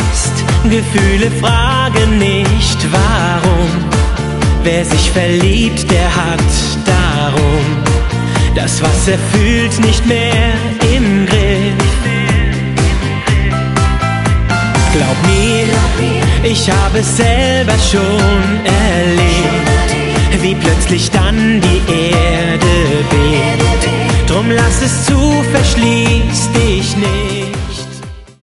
ist. Gefühle fragen nicht warum. Wer sich verliebt, der hat darum das, was er fühlt, nicht mehr im Griff. Glaub mir, ich habe es selber schon erlebt, wie plötzlich dann die Erde bebt. Drum lass es zu, verschließ dich nicht.